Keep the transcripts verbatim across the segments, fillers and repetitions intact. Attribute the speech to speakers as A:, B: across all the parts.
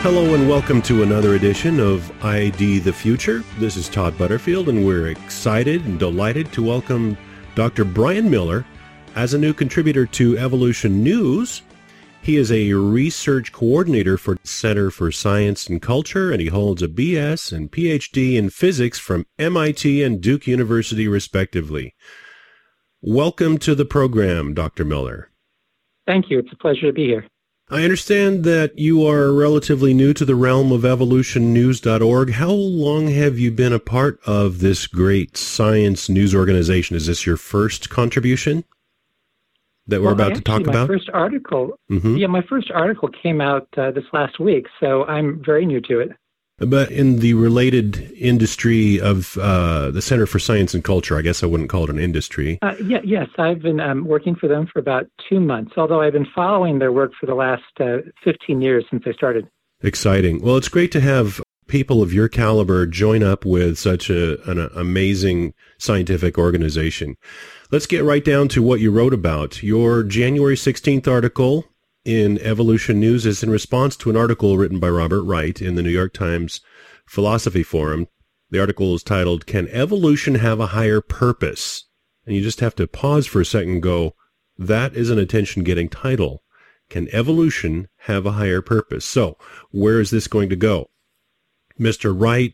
A: Hello and welcome to another edition of I D the Future. This is Todd Butterfield, and we're excited and delighted to welcome Doctor Brian Miller as a new contributor to Evolution News. He is a research coordinator for Center for Science and Culture, and he holds a B S and P H D in physics from M I T and Duke University, respectively. Welcome to the program, Doctor Miller.
B: Thank you. It's a pleasure to be here.
A: I understand that you are relatively new to the realm of evolution news dot org. How long have you been a part of this great science news organization? Is this your first contribution that we're
B: well,
A: about
B: actually,
A: to talk
B: my
A: about?
B: My first article,
A: mm-hmm.
B: yeah, my first article came out uh, this last week, so I'm very new to it.
A: But in the related industry of uh, the Center for Science and Culture, I guess I wouldn't call it an industry.
B: Uh, yeah, yes, I've been um, working for them for about two months, although I've been following their work for the last uh, fifteen years since I started.
A: Exciting. Well, it's great to have people of your caliber join up with such a, an amazing scientific organization. Let's get right down to what you wrote about. Your January sixteenth article in Evolution News is in response to an article written by Robert Wright in the New York Times Philosophy Forum. The article is titled, "Can Evolution Have a Higher Purpose?" And you just have to pause for a second and go, that is an attention-getting title. Can evolution have a higher purpose? So, where is this going to go? Mister Wright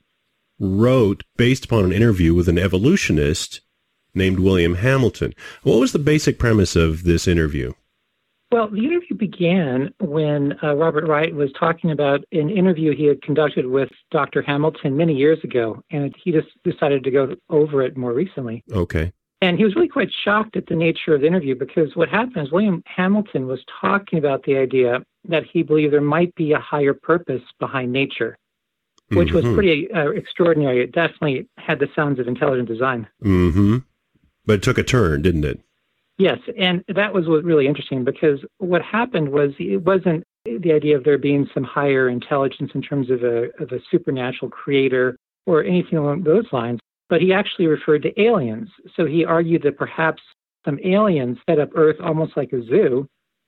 A: wrote based upon an interview with an evolutionist named William Hamilton. What was the basic premise of this interview?
B: Well, the interview began when uh, Robert Wright was talking about an interview he had conducted with Doctor Hamilton many years ago, and he just decided to go over it more recently.
A: Okay.
B: And he was really quite shocked at the nature of the interview because what happened is William Hamilton was talking about the idea that he believed there might be a higher purpose behind nature, which mm-hmm. was pretty uh, extraordinary. It definitely had the sounds of intelligent design.
A: Mm-hmm. But it took a turn, didn't it?
B: Yes, and that was what really interesting because what happened was it wasn't the idea of there being some higher intelligence in terms of a, of a supernatural creator or anything along those lines, but he actually referred to aliens. So he argued that perhaps some aliens set up Earth almost like a zoo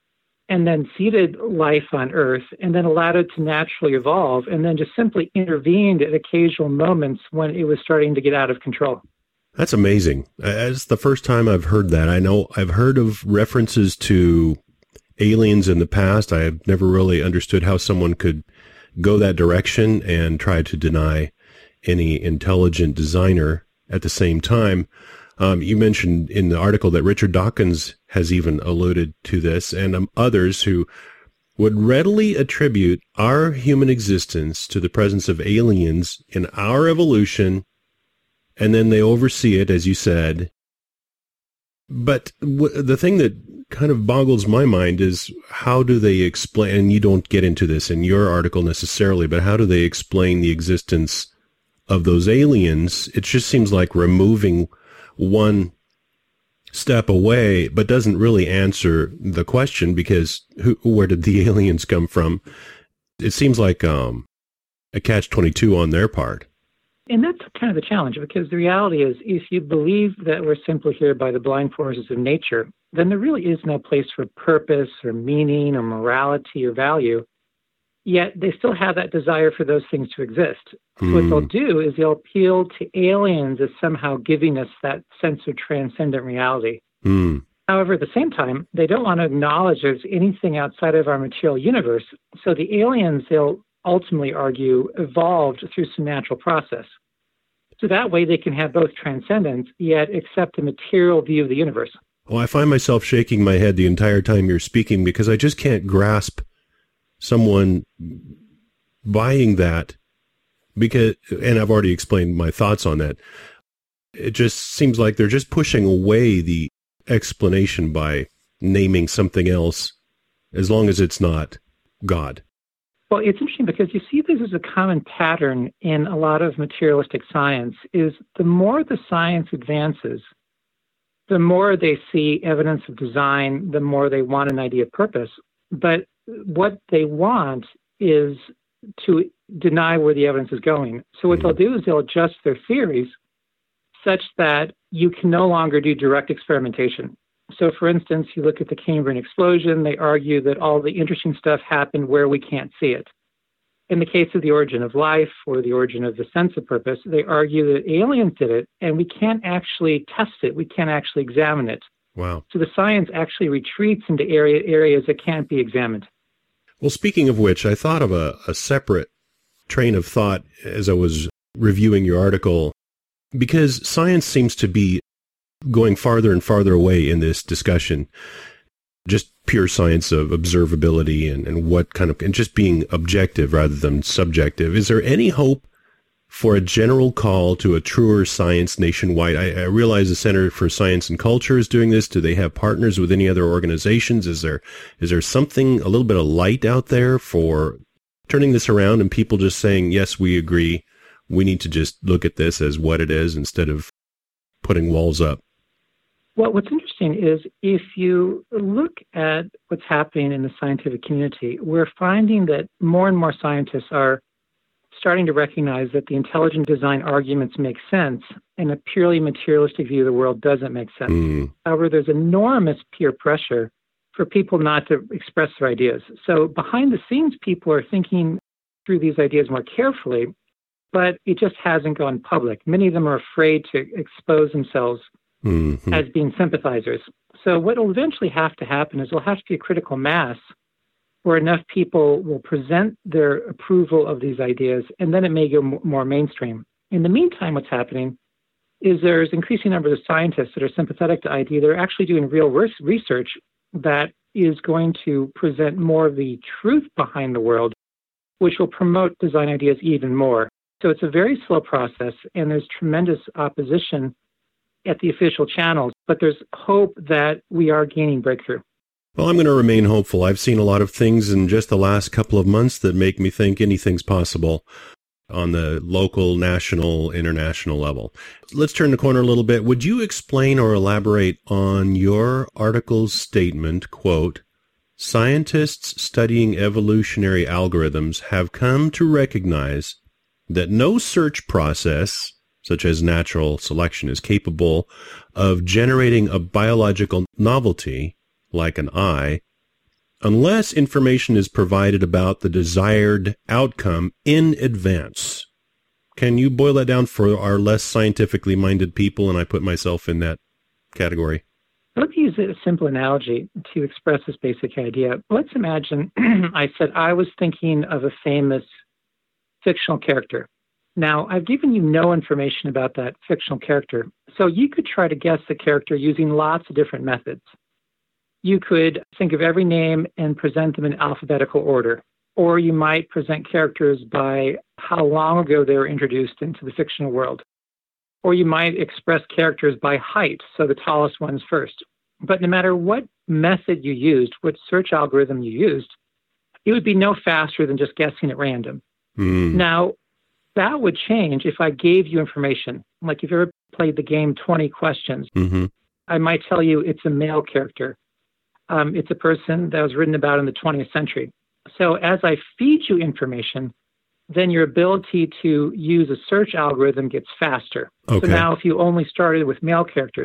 B: and then seeded life on Earth and then allowed it to naturally evolve and then just simply intervened at occasional moments when it was starting to get out of control.
A: That's amazing. It's the first time I've heard that. I know I've heard of references to aliens in the past. I have never really understood how someone could go that direction and try to deny any intelligent designer at the same time. Um, you mentioned in the article that Richard Dawkins has even alluded to this, and um, others who would readily attribute our human existence to the presence of aliens in our evolution, and then they oversee it, as you said. But w- the thing that kind of boggles my mind is how do they explain, and you don't get into this in your article necessarily, but how do they explain the existence of those aliens? It just seems like removing one step away, but doesn't really answer the question because who, where did the aliens come from? It seems like um, a catch twenty-two on their part.
B: And that's kind of the challenge, because the reality is, if you believe that we're simply here by the blind forces of nature, then there really is no place for purpose or meaning or morality or value. Yet they still have that desire for those things to exist. So
A: Mm.
B: what they'll do is they'll appeal to aliens as somehow giving us that sense of transcendent reality.
A: Mm.
B: However, at the same time, they don't want to acknowledge there's anything outside of our material universe. So the aliens, they'll ultimately argue, evolved through some natural process. So that way they can have both transcendence, yet accept a material view of the universe.
A: Well, I find myself shaking my head the entire time you're speaking because I just can't grasp someone buying that because, and I've already explained my thoughts on that. It just seems like they're just pushing away the explanation by naming something else as long as it's not God.
B: Well, it's interesting because you see this as a common pattern in a lot of materialistic science, is the more the science advances, the more they see evidence of design, the more they want an idea of purpose. But what they want is to deny where the evidence is going. So what they'll do is they'll adjust their theories such that you can no longer do direct experimentation. So, for instance, you look at the Cambrian explosion, they argue that all the interesting stuff happened where we can't see it. In the case of the origin of life or the origin of the sense of purpose, they argue that aliens did it and we can't actually test it. We can't actually examine it.
A: Wow.
B: So the science actually retreats into area, areas that can't be examined.
A: Well, speaking of which, I thought of a, a separate train of thought as I was reviewing your article, because science seems to be going farther and farther away in this discussion. Just pure science of observability and, and what kind of, and just being objective rather than subjective. Is there any hope for a general call to a truer science nationwide? I, I realize the Center for Science and Culture is doing this. Do they have partners with any other organizations? Is there, is there something, a little bit of light out there for turning this around and people just saying, yes, we agree. We need to just look at this as what it is instead of putting walls up?
B: Well, what's interesting is if you look at what's happening in the scientific community, we're finding that more and more scientists are starting to recognize that the intelligent design arguments make sense and a purely materialistic view of the world doesn't make sense. Mm. However, there's enormous peer pressure for people not to express their ideas. So behind the scenes, people are thinking through these ideas more carefully, but it just hasn't gone public. Many of them are afraid to expose themselves mm-hmm. as being sympathizers. So what will eventually have to happen is there'll have to be a critical mass where enough people will present their approval of these ideas, and then it may go m- more mainstream. In the meantime, what's happening is there's increasing numbers of scientists that are sympathetic to I D. They're actually doing real res- research that is going to present more of the truth behind the world, which will promote design ideas even more. So it's a very slow process, and there's tremendous opposition at the official channels, but there's hope that we are gaining breakthrough.
A: Well, I'm going to remain hopeful. I've seen a lot of things in just the last couple of months that make me think anything's possible on the local, national, international level. Let's turn the corner a little bit. Would you explain or elaborate on your article's statement, quote, "Scientists studying evolutionary algorithms have come to recognize that no search process, such as natural selection, is capable of generating a biological novelty like an eye, unless information is provided about the desired outcome in advance." Can you boil that down for our less scientifically minded people? And I put myself in that category.
B: Let me use a simple analogy to express this basic idea. Let's imagine I said I was thinking of a famous fictional character. Now, I've given you no information about that fictional character, so you could try to guess the character using lots of different methods. You could think of every name and present them in alphabetical order. Or you might present characters by how long ago they were introduced into the fictional world. Or you might express characters by height, so the tallest one's first. But no matter what method you used, what search algorithm you used, it would be no faster than just guessing at random. Mm. Now, that would change if I gave you information. Like if you ever played the game twenty questions, mm-hmm. I might tell you it's a male character. Um, it's a person that was written about in the twentieth century. So as I feed you information, then your ability to use a search algorithm gets faster. Okay. So now if you only started with male characters,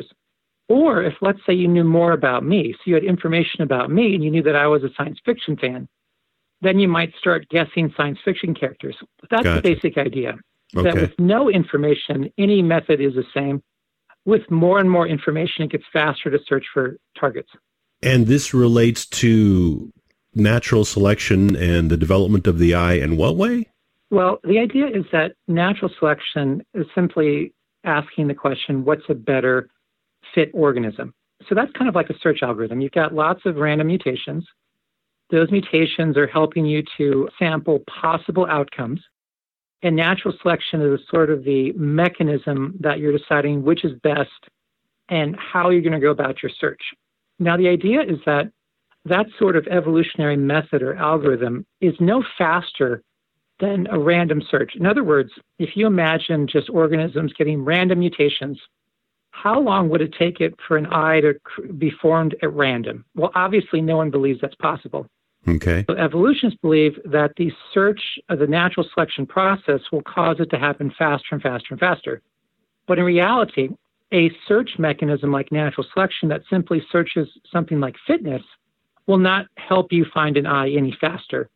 B: or if, let's say, you knew more about me, so you had information about me and you knew that I was a science fiction fan, then you might start guessing science fiction characters. That's gotcha. The basic idea. Okay. That with no information, any method is the same. With more and more information, it gets faster to search for targets.
A: And this relates to natural selection and the development of the eye in what way?
B: Well, the idea is that natural selection is simply asking the question, what's a better fit organism? So that's kind of like a search algorithm. You've got lots of random mutations. Those mutations are helping you to sample possible outcomes. And natural selection is sort of the mechanism that you're deciding which is best and how you're going to go about your search. Now, the idea is that that sort of evolutionary method or algorithm is no faster than a random search. In other words, if you imagine just organisms getting random mutations, how long would it take it for an eye to be formed at random? Well, obviously, no one believes that's possible.
A: Okay.
B: So evolutionists believe that the search of the natural selection process will cause it to happen faster and faster and faster. But in reality, a search mechanism like natural selection that simply searches something like fitness will not help you find an eye any faster.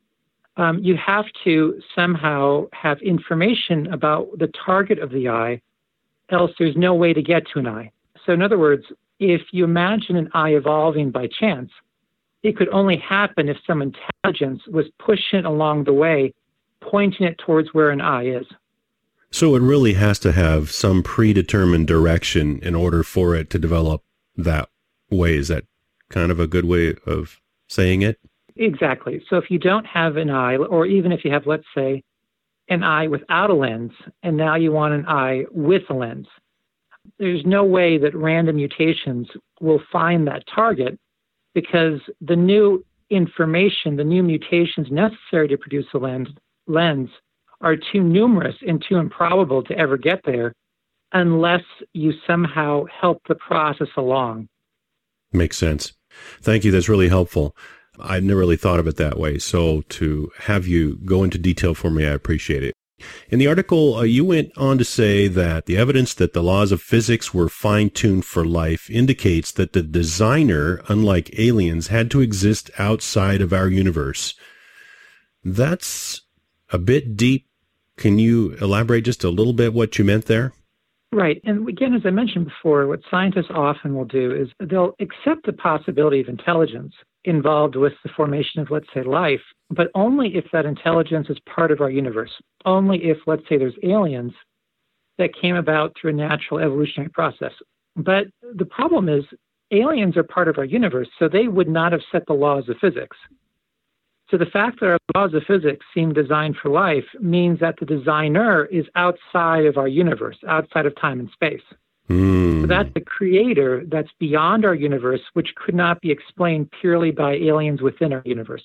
B: um, you have to somehow have information about the target of the eye, else there's no way to get to an eye. So in other words, if you imagine an eye evolving by chance, it could only happen if some intelligence was pushing it along the way, pointing it towards where an eye is.
A: So it really has to have some predetermined direction in order for it to develop that way. Is that kind of a good way of saying it?
B: Exactly. So if you don't have an eye, or even if you have, let's say, an eye without a lens, and now you want an eye with a lens, there's no way that random mutations will find that target, because the new information, the new mutations necessary to produce a lens, lens are too numerous and too improbable to ever get there unless you somehow help the process along.
A: Makes sense. Thank you. That's really helpful. I'd never really thought of it that way. So to have you go into detail for me, I appreciate it. In the article, uh, you went on to say that the evidence that the laws of physics were fine-tuned for life indicates that the designer, unlike aliens, had to exist outside of our universe. That's a bit deep. Can you elaborate just a little bit what you meant there?
B: Right. And again, as I mentioned before, what scientists often will do is they'll accept the possibility of intelligence involved with the formation of, let's say, life, but only if that intelligence is part of our universe. Only if, let's say, there's aliens that came about through a natural evolutionary process. But the problem is aliens are part of our universe, so they would not have set the laws of physics. So the fact that our laws of physics seem designed for life means that the designer is outside of our universe, outside of time and space.
A: Mm.
B: So that's the creator that's beyond our universe, which could not be explained purely by aliens within our universe.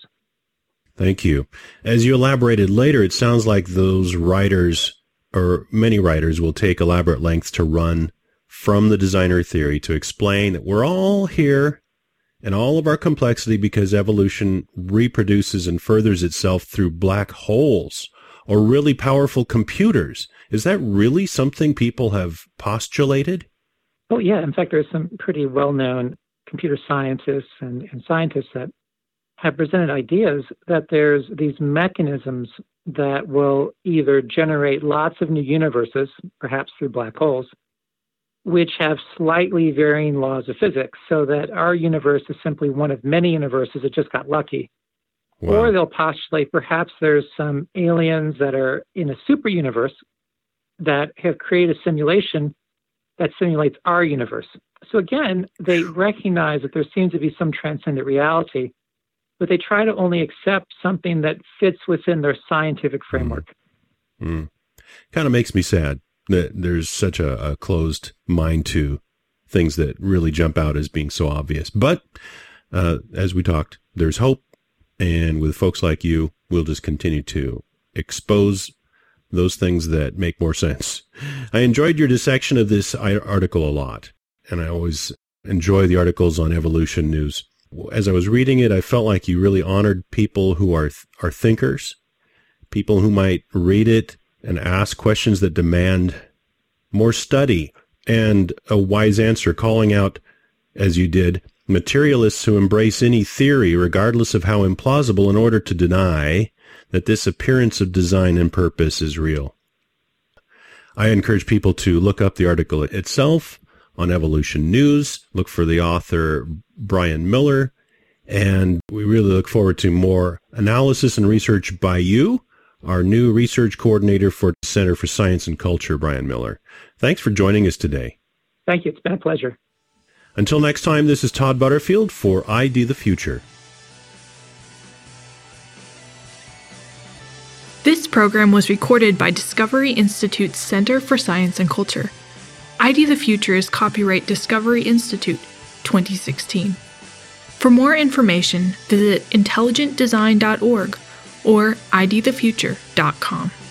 A: Thank you. As you elaborated later, it sounds like those writers, or many writers, will take elaborate lengths to run from the designer theory to explain that we're all here and all of our complexity because evolution reproduces and furthers itself through black holes or really powerful computers. Is that really something people have postulated?
B: Oh, yeah. In fact, there's some pretty well-known computer scientists and, and scientists that have presented ideas that there's these mechanisms that will either generate lots of new universes, perhaps through black holes, which have slightly varying laws of physics, so that our universe is simply one of many universes that just got lucky. Wow. Or they'll postulate perhaps there's some aliens that are in a super universe that have created a simulation that simulates our universe. So again, they recognize that there seems to be some transcendent reality, but they try to only accept something that fits within their scientific framework.
A: Mm. Mm. Kind of makes me sad that there's such a, a closed mind to things that really jump out as being so obvious. But uh, as we talked, there's hope. And with folks like you, we'll just continue to expose those things that make more sense. I enjoyed your dissection of this article a lot, and I always enjoy the articles on Evolution News. As I was reading it, I felt like you really honored people who are are thinkers, people who might read it and ask questions that demand more study and a wise answer, calling out, as you did, materialists who embrace any theory, regardless of how implausible, in order to deny that this appearance of design and purpose is real. I encourage people to look up the article itself on Evolution News, look for the author Brian Miller, and we really look forward to more analysis and research by you, our new research coordinator for Center for Science and Culture, Brian Miller. Thanks for joining us today.
B: Thank you. It's been a pleasure.
A: Until next time, this is Todd Butterfield for I D the Future.
C: This program was recorded by Discovery Institute's Center for Science and Culture. I D the Future is copyright Discovery Institute, twenty sixteen. For more information, visit intelligent design dot org or I D the future dot com.